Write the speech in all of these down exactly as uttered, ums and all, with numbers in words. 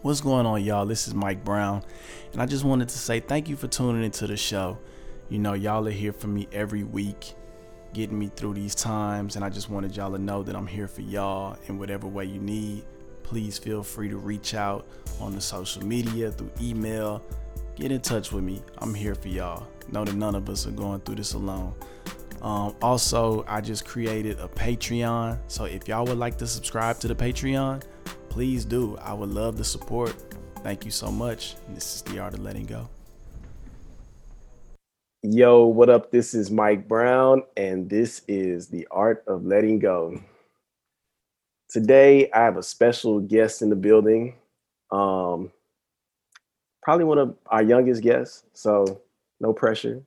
What's going on, y'all? This is Mike Brown, and I just wanted to say thank you for tuning into the show. You know, y'all are here for me every week, getting me through these times, and I just wanted y'all to know that I'm here for y'all in whatever way you need. Please feel free to reach out on the social media, through email. Get in touch with me. I'm here for y'all. Know that none of us are going through this alone. Um, also, I just created a Patreon, so if y'all would like to subscribe to the Patreon, please do. I would love the support. Thank you so much. This is The Art of Letting Go. Yo, what up? This is Mike Brown, and this is The Art of Letting Go. Today, I have a special guest in the building. Um, probably one of our youngest guests, so no pressure.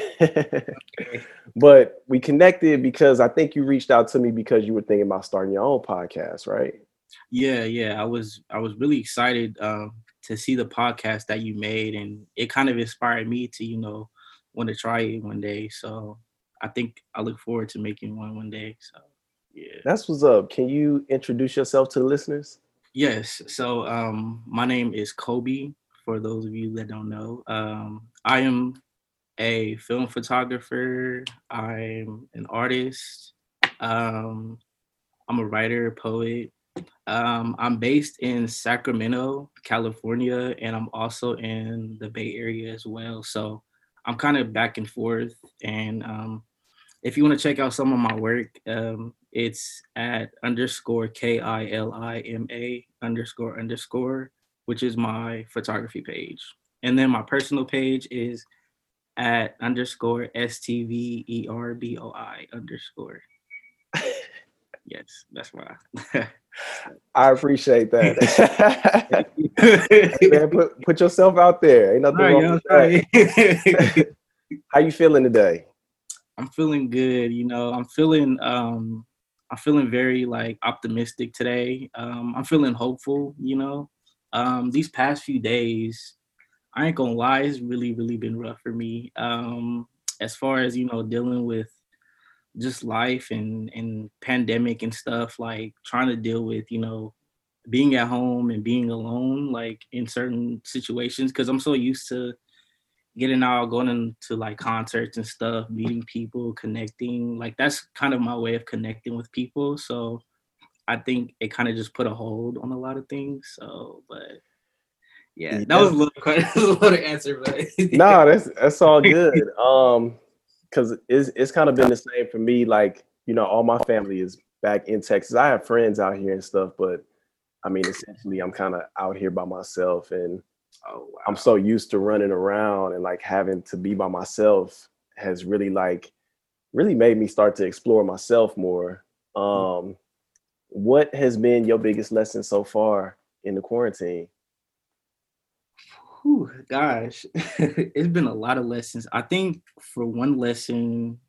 But we connected because I think you reached out to me because you were thinking about starting your own podcast, right? Yeah, yeah. I was I was really excited um, to see the podcast that you made, and it kind of inspired me to, you know, want to try it one day. So I think I look forward to making one one day. So yeah. That's what's up. Can you introduce yourself to the listeners? Yes. So um, my name is Kobe. For those of you that don't know, um, I am a film photographer. I'm an artist. Um, I'm a writer, poet. Um, I'm based in Sacramento, California, and I'm also in the Bay Area as well. So I'm kind of back and forth. And um, if you want to check out some of my work, um, it's at underscore K I L I M A underscore underscore, which is my photography page. And then my personal page is at underscore S T V E R B O I underscore. Yes, that's why. I appreciate that. Hey, man, put, put yourself out there. Ain't nothing wrong with that. How you feeling today? I'm feeling good. You know, I'm feeling um I'm feeling very like optimistic today. Um, I'm feeling hopeful, you know. Um, these past few days, I ain't gonna lie, it's really, really been rough for me. Um, as far as, you know, dealing with just life and and pandemic and stuff, like trying to deal with, you know, being at home and being alone, like in certain situations, because I'm so used to getting out, going into like concerts and stuff, meeting people, connecting. Like that's kind of my way of connecting with people. So I think it kind of just put a hold on a lot of things. So, but yeah, that Yeah. was a little, a little answer, but No, that's that's all good. Um, because it's it's kind of been the same for me. Like, you know, all my family is back in Texas. I have friends out here and stuff, but I mean, essentially, I'm kind of out here by myself, and oh, wow. I'm so used to running around and like having to be by myself has really like really made me start to explore myself more. Um, what has been your biggest lesson so far in the quarantine? Whew, gosh, it's been a lot of lessons. I think for one lesson,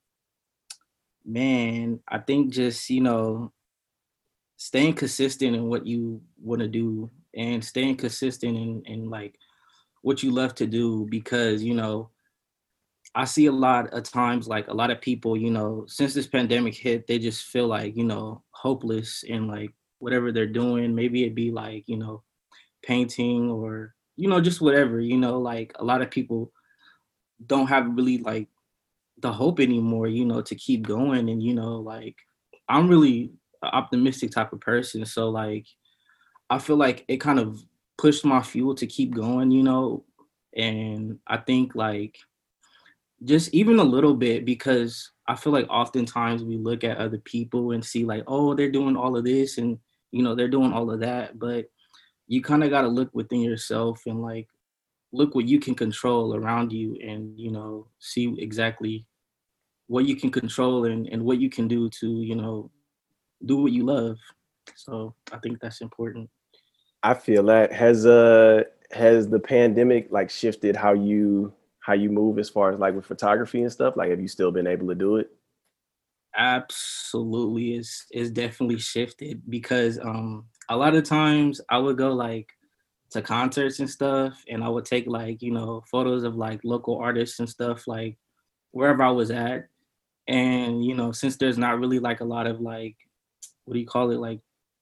man, I think just, you know, staying consistent in what you want to do and staying consistent in, in like what you love to do, because, you know, I see a lot of times, like a lot of people, you know, since this pandemic hit, they just feel like, you know, hopeless in like whatever they're doing. Maybe it'd be like, you know, painting or, you know, just whatever, you know, like a lot of people don't have really like the hope anymore, you know, to keep going. And, you know, like I'm really an optimistic type of person. So like, I feel like it kind of pushed my fuel to keep going, you know, and I think like, just even a little bit, because I feel like oftentimes we look at other people and see like, oh, they're doing all of this and, you know, they're doing all of that. But you kind of got to look within yourself and like look what you can control around you and, you know, see exactly what you can control and, and what you can do to, you know, do what you love. So I think that's important. I feel that has uh has the pandemic like shifted how you how you move as far as like with photography and stuff? Like, have you still been able to do it? Absolutely, is is definitely shifted, because um a lot of times I would go like to concerts and stuff, and I would take like, you know, photos of like local artists and stuff, like wherever I was at. And, you know, since there's not really like a lot of like, what do you call it, like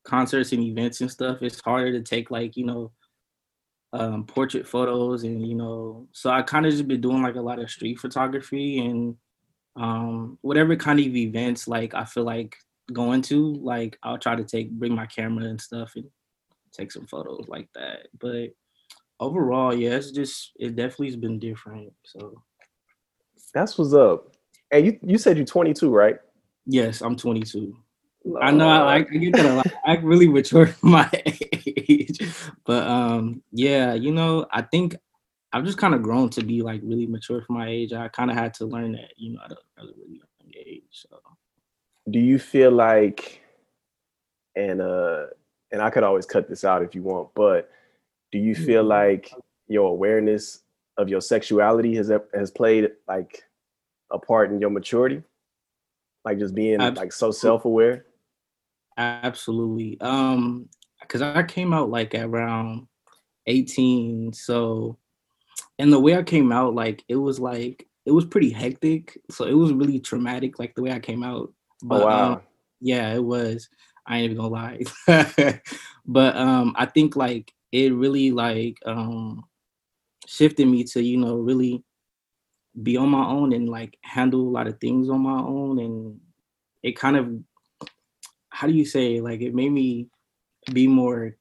concerts and events and stuff, it's harder to take like, you know, um, portrait photos and, you know, so I kind of just been doing like a lot of street photography and um, whatever kind of events like I feel like going to, like I'll try to take, bring my camera and stuff and take some photos like that. But overall, yeah, it's just, it definitely has been different. So That's what's up. And you, you said you're twenty-two, right? yes, I'm twenty-two. Lord. I know I, I get that a lot. I really mature for my age, but um, yeah, you know, I think I've just kind of grown to be like really mature for my age. I kind of had to learn that, you know, at a, at a really young age. So, Do you feel like, and uh, and I could always cut this out if you want, but do you feel like your awareness of your sexuality has has played like a part in your maturity, like just being Ab- like so self-aware? absolutely. Um, because I came out like at around eighteen, so and the way I came out, like it was like it was pretty hectic. So it was really traumatic, like the way I came out. Oh But um, wow. yeah, it was. I ain't even gonna lie. But um, I think like it really like um shifted me to, you know, really be on my own and like handle a lot of things on my own. And it kind of, how do you say, like it made me be more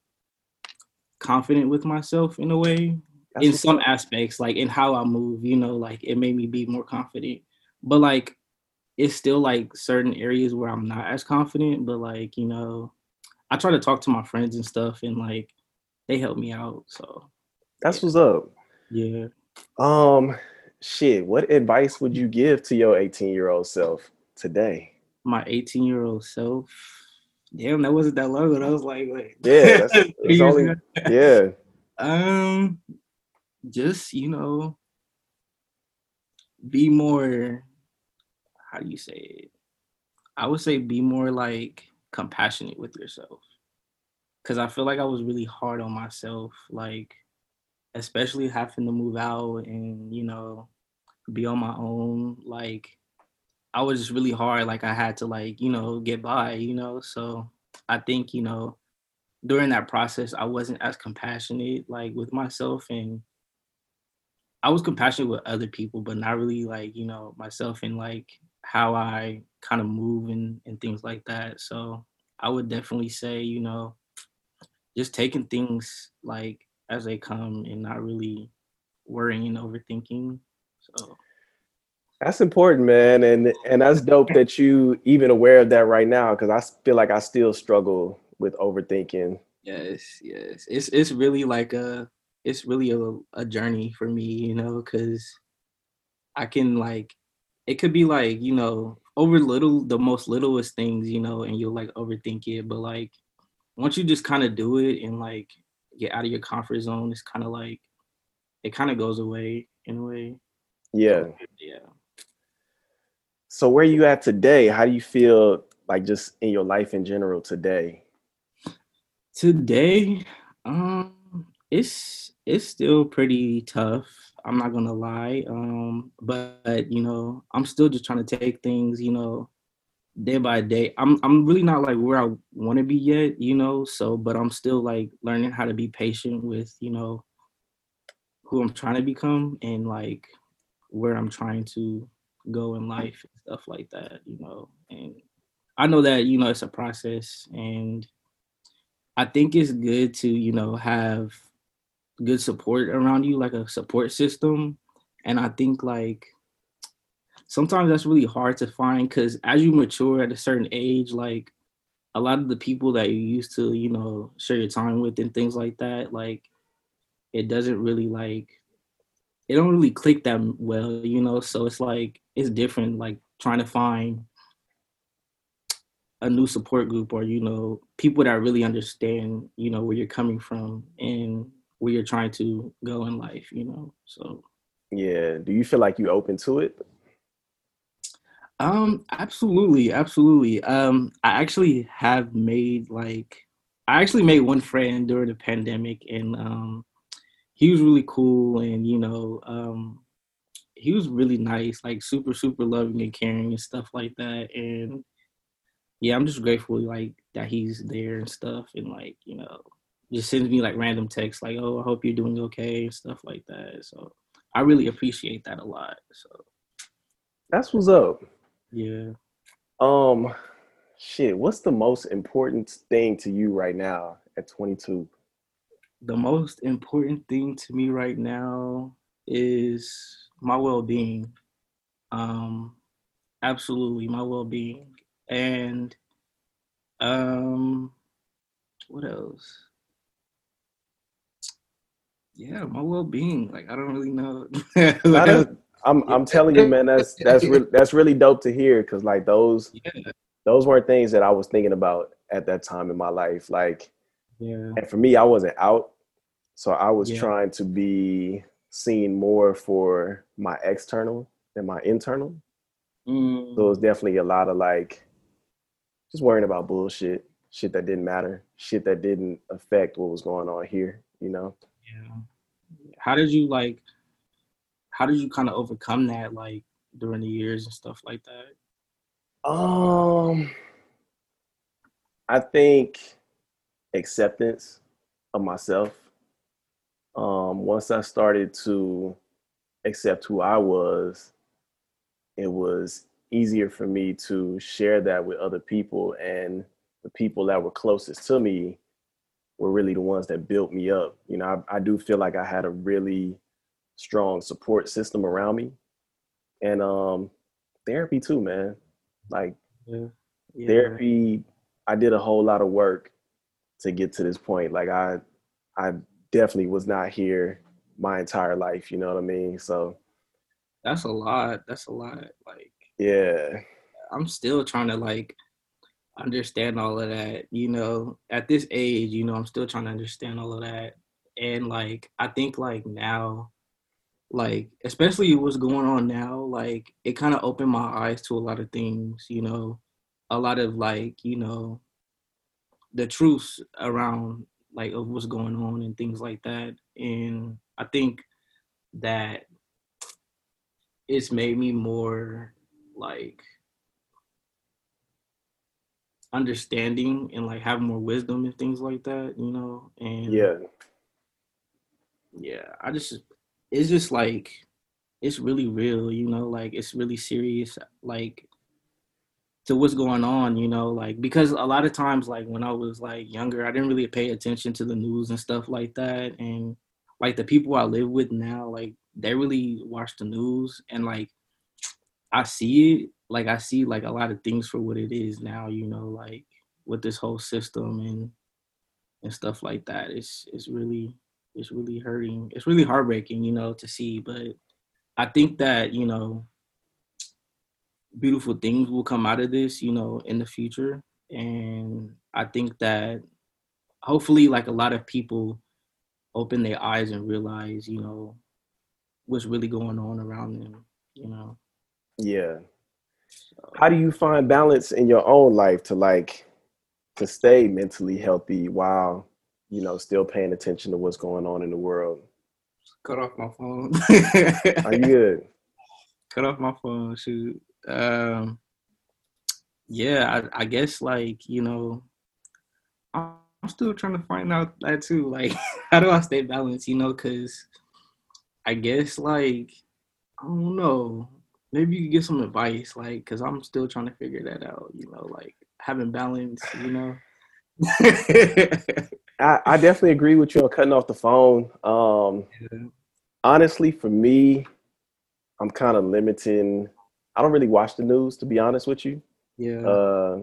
confident with myself in a way. That's In what's some up. aspects, like in how I move, you know, like it made me be more confident. But like it's still like certain areas where I'm not as confident, but like, you know, I try to talk to my friends and stuff and like they help me out. So That's yeah, what's up. yeah. Um, shit. What advice would you give to your eighteen year old self today? My eighteen year old self. Damn, that wasn't that long ago. That was like like Yeah, that's three it's years only ago. yeah. Um, just, you know, be more, how do you say it? I would say be more like compassionate with yourself. Cause I feel like I was really hard on myself, like especially having to move out and, you know, be on my own. Like I was just really hard. Like I had to like, you know, get by, you know. So I think, you know, during that process I wasn't as compassionate like with myself, and I was compassionate with other people, but not really like, you know, myself and like how I kind of move and, and things like that. So I would definitely say, you know, just taking things like as they come and not really worrying and overthinking. So That's important, man. And and that's dope that you even aware of that right now, because I feel like I still struggle with overthinking. yes, yes. It's it's really like a it's really a, a journey for me, you know, because I can like it could be like, you know, over little the most littlest things, you know, and you'll like overthink it. But like once you just kind of do it and like get out of your comfort zone, it's kind of like it kind of goes away in a way. So Yeah. yeah. So where you at today? How do you feel like just in your life in general today? Today, um, it's it's still pretty tough. I'm not gonna lie. Um, but you know, I'm still just trying to take things, you know, day by day. I'm I'm really not like where I want to be yet, you know. So, but I'm still like learning how to be patient with, you know, who I'm trying to become and like where I'm trying to go in life and stuff like that, you know. And I know that, you know, it's a process, and I think it's good to, you know, have good support around you, like a support system. And I think like sometimes that's really hard to find because as you mature at a certain age, like a lot of the people that you used to, you know, share your time with and things like that, like it doesn't really like it don't really click that well, you know. So it's like it's different, like trying to find a new support group or, you know, people that really understand, you know, where you're coming from and where you're trying to go in life, you know. So Yeah. Do you feel like you open to it? um absolutely, absolutely. Um I actually have made like I actually made one friend during the pandemic, and um he was really cool, and you know, um he was really nice, like super, super loving and caring and stuff like that. And yeah, I'm just grateful like that he's there and stuff, and like, you know, just sends me like random texts like, "Oh, I hope you're doing okay," and stuff like that. So I really appreciate that a lot. So That's what's up. yeah. Um, shit. What's the most important thing to you right now at twenty-two? The most important thing to me right now is my well-being. Um, absolutely, my well-being, and um, what else? Yeah, my well-being. Like I don't really know Now what else. that I'm Yeah, I'm telling you, man, that's that's really that's really dope to hear because like those yeah, those weren't things that I was thinking about at that time in my life. Like, yeah, and for me, I wasn't out, so I was yeah. trying to be seen more for my external than my internal. So it Mm, was definitely a lot of like just worrying about bullshit, shit that didn't matter, shit that didn't affect what was going on here, you know? yeah. How did you like? How did you kind of overcome that, like during the years and stuff like that? Um, I think acceptance of myself. Um, once I started to accept who I was, it was easier for me to share that with other people. And the people that were closest to me were really the ones that built me up. You know, I, I do feel like I had a really strong support system around me. And um, therapy too, man. Like Yeah, yeah. therapy, I did a whole lot of work to get to this point. Like I, I definitely was not here my entire life. You know what I mean? So That's a lot. That's a lot. Like yeah, I'm still trying to like understand all of that, you know, at this age, you know, I'm still trying to understand all of that. And like I think like now, like especially what's going on now, like it kind of opened my eyes to a lot of things, you know, a lot of like, you know, the truths around like of what's going on and things like that. And I think that it's made me more like understanding and like have more wisdom and things like that, you know. And yeah, yeah, I just it's just like it's really real, you know, like it's really serious, like to what's going on, you know, like because a lot of times like when I was like younger, I didn't really pay attention to the news and stuff like that. And like the people I live with now, like they really watch the news and like I see it, like I see like a lot of things for what it is now, you know, like with this whole system and and stuff like that. It's it's really it's really hurting. It's really heartbreaking, you know, to see. But I think that, you know, beautiful things will come out of this, you know, in the future. And I think that hopefully like a lot of people open their eyes and realize, you know, what's really going on around them, you know. yeah. How So do you find balance in your own life to like to stay mentally healthy while you know still paying attention to what's going on in the world? cut off my phone. Are you good? cut off my phone, shoot. Um yeah, I, I guess like, you know, I'm still trying to find out that too. Like, how do I stay balanced? You know, because I guess like I don't know. Maybe you could get some advice, like, because I'm still trying to figure that out. You know, like having balance. You know. I, I definitely agree with you on cutting off the phone. Um, yeah. honestly, for me, I'm kind of limiting. I don't really watch the news, to be honest with you. Yeah. Uh,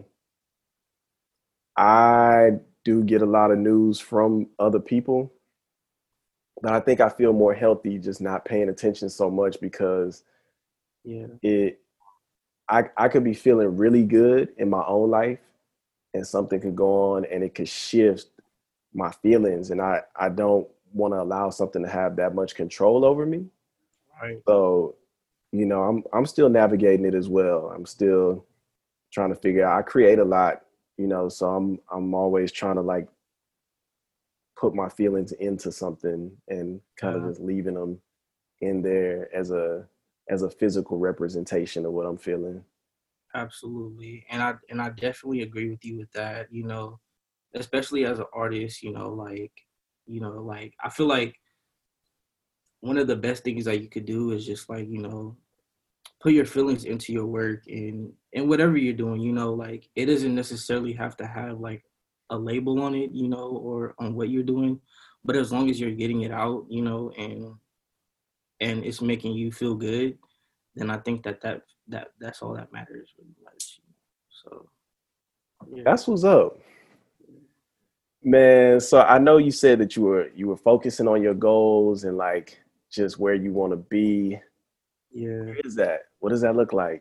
I do get a lot of news from other people, but I think I feel more healthy just not paying attention so much because Yeah. it I, I could be feeling really good in my own life and something could go on and it could shift my feelings and I, I don't want to allow something to have that much control over me. Right. So, you know, I'm I'm still navigating it as well. I'm still trying to figure out I create a lot, you know, so I'm I'm always trying to like put my feelings into something and kind of Yeah. just leaving them in there as a as a physical representation of what I'm feeling. Absolutely. And I and I definitely agree with you with that, you know, especially as an artist, you know, like, you know, like I feel like one of the best things that you could do is just like, you know, put your feelings into your work and and whatever you're doing, you know, like it doesn't necessarily have to have like a label on it, you know, or on what you're doing, but as long as you're getting it out, you know, and and it's making you feel good, then I think that that that that's all that matters really much. So yeah. That's what's up, man. So I know you said that you were you were focusing on your goals and like just where you want to be. Yeah. Where is that? What does that look like?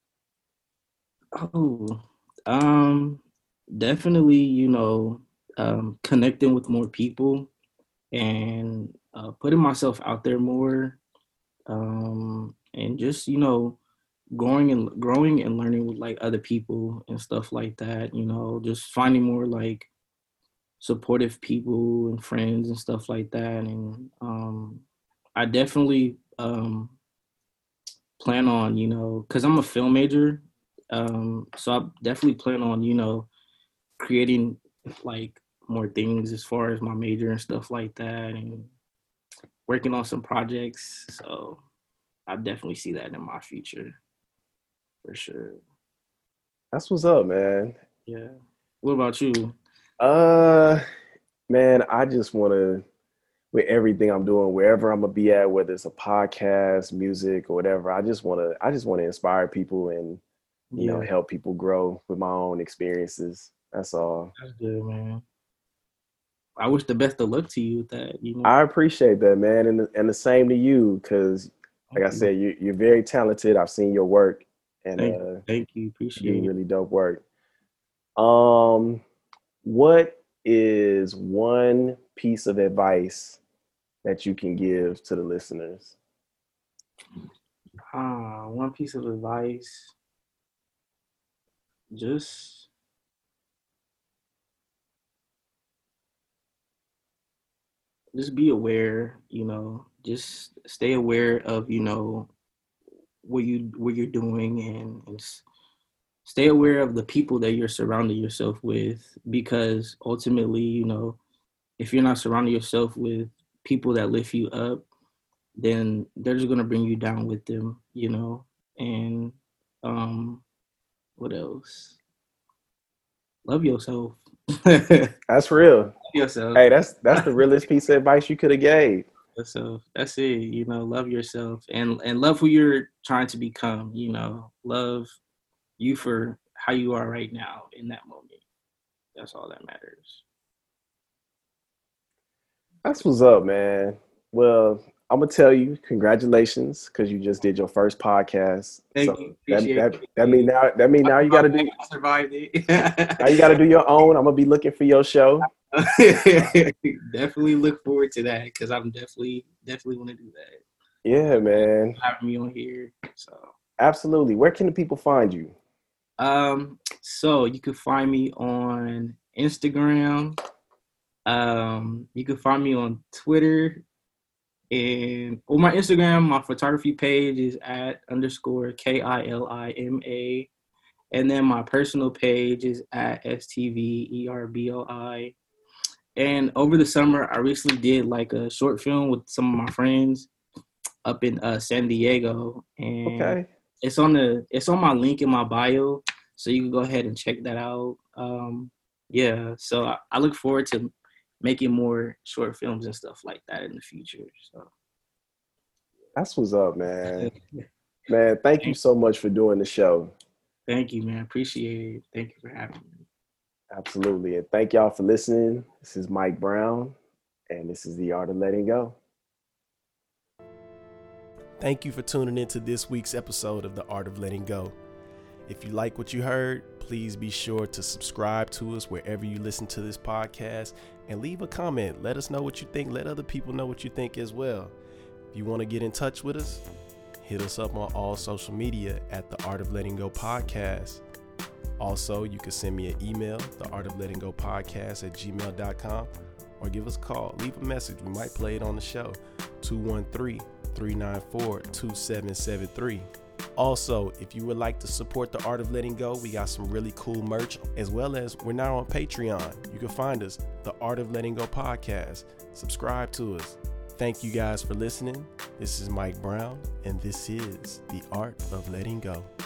Oh, um, definitely, you know, um, connecting with more people and uh, putting myself out there more, um, and just, you know, growing and growing and learning with like other people and stuff like that, you know, just finding more like supportive people and friends and stuff like that. And um, I definitely um, plan on, you know, because I'm a film major. Um, so I definitely plan on, you know, creating like more things as far as my major and stuff like that and working on some projects. So I definitely see that in my future for sure. That's what's up, man. Yeah. What about you? Uh, man, I just want to, with everything I'm doing, wherever I'm gonna be at, whether it's a podcast, music, or whatever, I just want to, I just want to inspire people and, you know, Yeah, help people grow with my own experiences. That's all. that's good, man. I wish the best of luck to you with that, you know. I appreciate that, man, and the, and the same to you, because, like Thank I you. said, you, you're very talented. I've seen your work, and Thank, uh, thank you. you Appreciate do it. really dope work. Um, what is one piece of advice that you can give to the listeners? Ah, one piece of advice. Just just be aware, you know, just stay aware of, you know, what you what you're doing and, and stay aware of the people that you're surrounding yourself with because ultimately, you know, if you're not surrounding yourself with people that lift you up, then they're just gonna bring you down with them, you know. And um, what else? Love yourself. Love That's real. yourself. Hey, that's that's the realest piece of advice you could have gave. Yourself. That's it. You know, love yourself and and love who you're trying to become. You know, love you for how you are right now in that moment. That's all that matters. That's what's up, man. Well, I'm gonna tell you, congratulations, because you just did your first podcast. Thank So you. that Appreciate that, it. that mean now that mean now you gotta do I survived it. now you gotta do your own. I'm gonna be looking for your show. Definitely look forward to that because I'm definitely definitely want to do that. Yeah, man. Having me on here. So Absolutely. Where can the people find you? um so you can find me on Instagram. Um you can find me on Twitter. And on my Instagram, my photography page is at underscore K I L I M A. And then my personal page is at S T V E R B O I. And over the summer, I recently did like a short film with some of my friends up in uh, San Diego. And Okay. it's on the it's on my link in my bio. So you can go ahead and check that out. Um, yeah, so I, I look forward to making more short films and stuff like that in the future. So That's what's up, man. Man, thank you so much for doing the show. Thank you, man. Appreciate it. Thank you for having me. Absolutely. And thank y'all for listening. This is Mike Brown, and this is The Art of Letting Go. Thank you for tuning into this week's episode of The Art of Letting Go. If you like what you heard, please be sure to subscribe to us wherever you listen to this podcast and leave a comment. Let us know what you think. Let other people know what you think as well. If you want to get in touch with us, hit us up on all social media at The Art of Letting Go Podcast. Also, you can send me an email, the art of letting go podcast at gmail dot com, or give us a call. Leave a message. We might play it on the show. two one three, three nine four, two seven seven three. Also, if you would like to support the Art of Letting Go, we got some really cool merch, as well as we're now on Patreon. You can find us, the Art of Letting Go podcast. Subscribe to us. Thank you guys for listening. This is Mike Brown, and this is the Art of Letting Go.